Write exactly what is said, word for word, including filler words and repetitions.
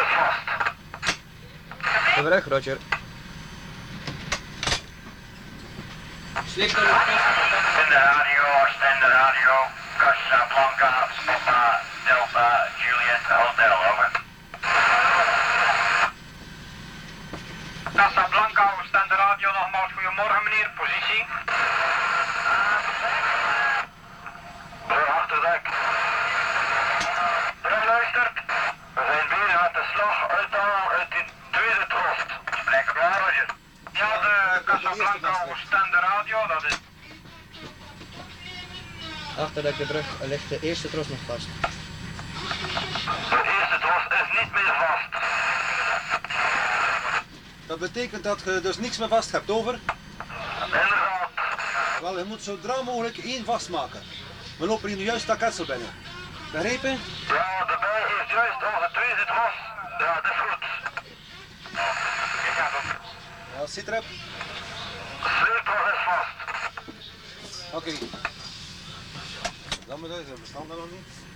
is vast. Overweg, Roger. In de radio, in de radio. Casablanca, Papa, Delta, Juliet, Hotel, over. Casablanca, we staan de radio nogmaals. Goedemorgen meneer, positie. Brug achterdek. Brug luistert. We zijn bezig met de slag uithalen uit die tweede trost. Spreek klaar, Roger. Ja, de Casablanca, we staan de radio, dat is... Achter de brug ligt de eerste tros nog vast. De eerste trost is niet meer vast. Dat betekent dat je dus niks meer vast hebt, over? Inderdaad. Wel, je moet zodra mogelijk één vastmaken. We lopen hier nu juist dat ketsel binnen. Begrepen? Ja, de bij heeft juist onze tweede tros. Ja, dat is goed. Ik ga het. Ja, zit erop. De sleeptros is vast. Oké. Okay. Dan moet je, we bestaan daar nog niet.